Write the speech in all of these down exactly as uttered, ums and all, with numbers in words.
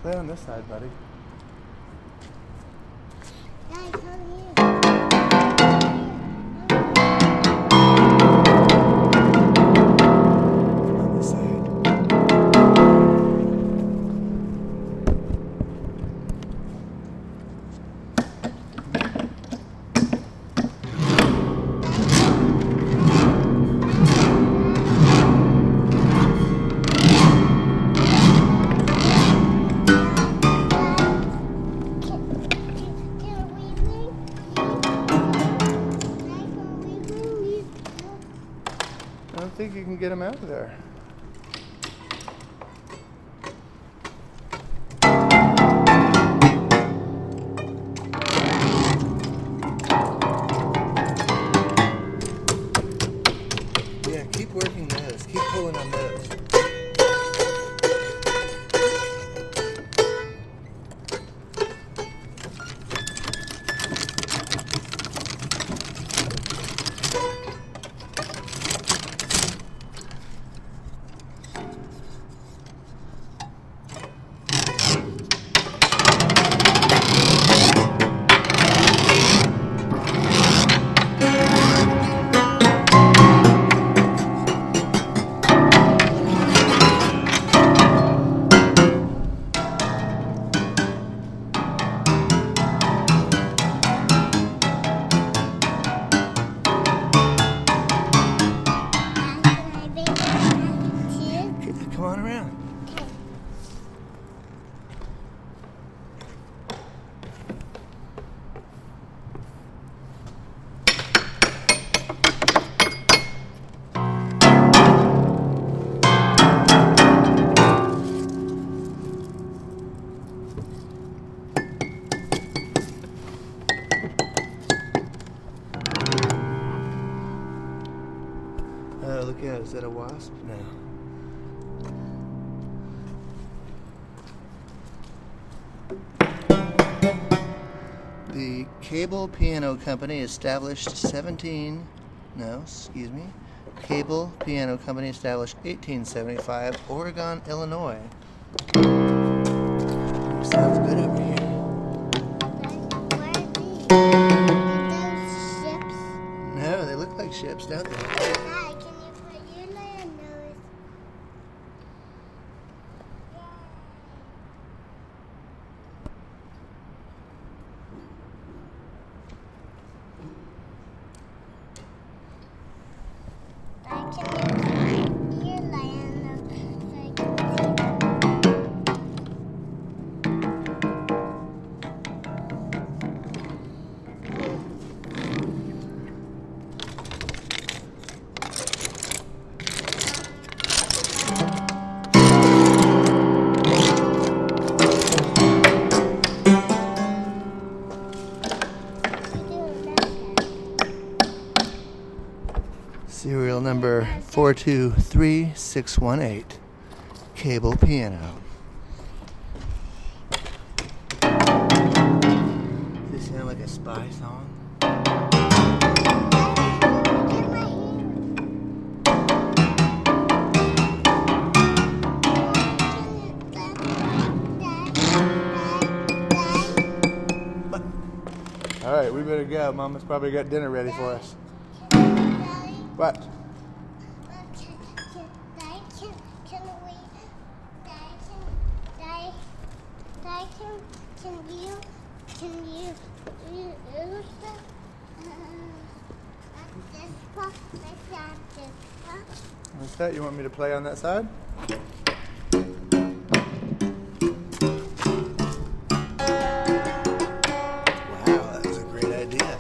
Play on this side, buddy. Guys, come here. On this side. I don't think you can get him out of there. Yeah, keep working those. Keep pulling on those. Come on around. Oh, look out. Is that a wasp? No. The Cable Piano Company established seventeen, no, excuse me, Cable Piano Company established eighteen seventy-five, Oregon, Illinois. Sounds good over here. No, they look like ships, don't they? Dad, can you put your land nose? Dad, can you put your land nose so I can Serial number four two three six one eight, Cable Piano. Does this sound like a spy song? All right, we better go. Mama's probably got dinner ready for us. What? Can, can, Dad, can, can we, Dad, can, Dad, Dad, can, can you, can you use the, uh, this part, like that, this part? What's that? You want me to play on that side? Wow, that was a great idea.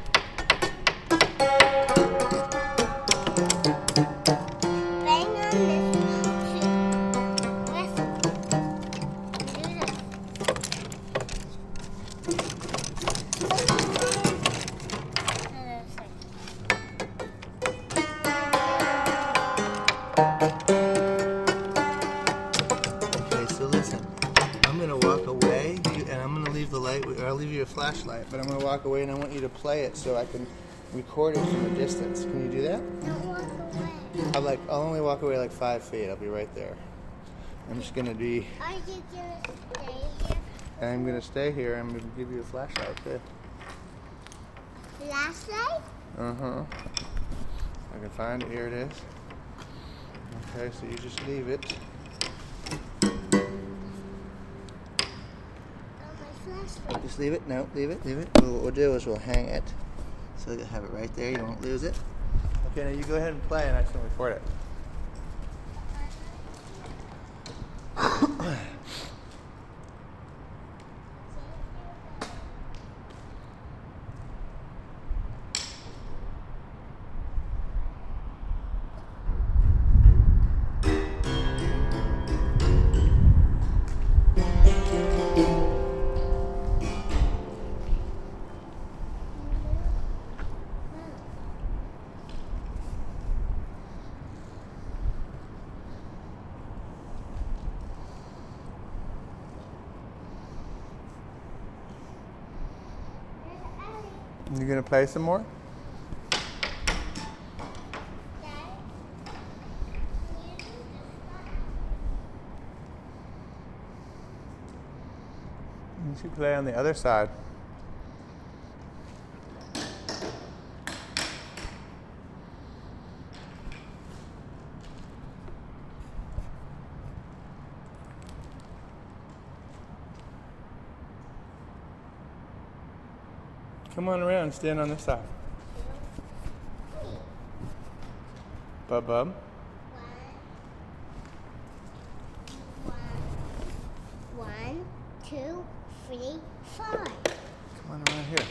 Bang on this one too. Okay, so listen. I'm gonna walk away, you- and I'm gonna leave the light. Or I'll leave you a flashlight, but I'm gonna walk away, and I want you to play it so I can record it from a distance. Can you do that? Don't walk away. I'll like. I'll only walk away like five feet. I'll be right there. I'm just gonna be. Are you gonna stay here? I'm gonna stay here. I'm gonna give you a flashlight too. Flashlight? Uh huh. I can find it. Here it is. Okay, so you just leave it. Oh, my flashlight. Just leave it. No, leave it. Leave it. Well, what we'll do is we'll hang it, so you'll have it right there. You won't lose it. Okay, now you go ahead and play, and I can record it. You gonna play some more? You should play on the other side. Come on around, stand on this side. Bub Bub. One, one, two, three, five. Come on around here.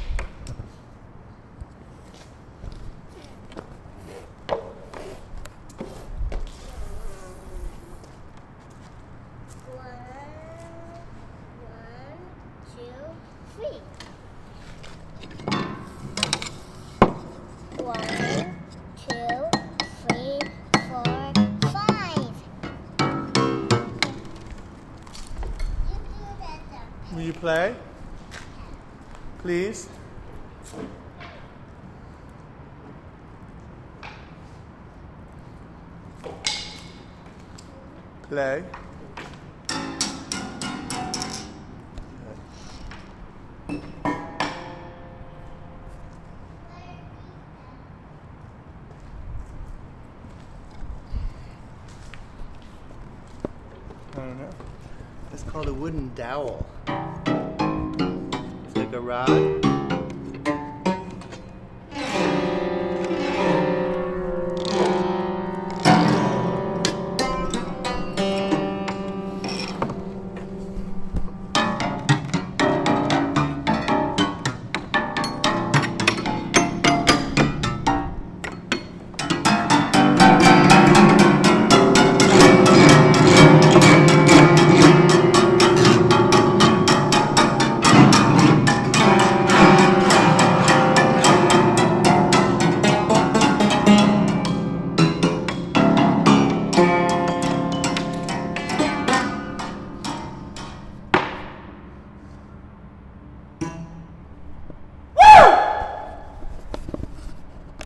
One, one, two, three. One, two, three, four, five. You do that though. Will you play? Please? Play. I don't know. It's called a wooden dowel. It's like a rod.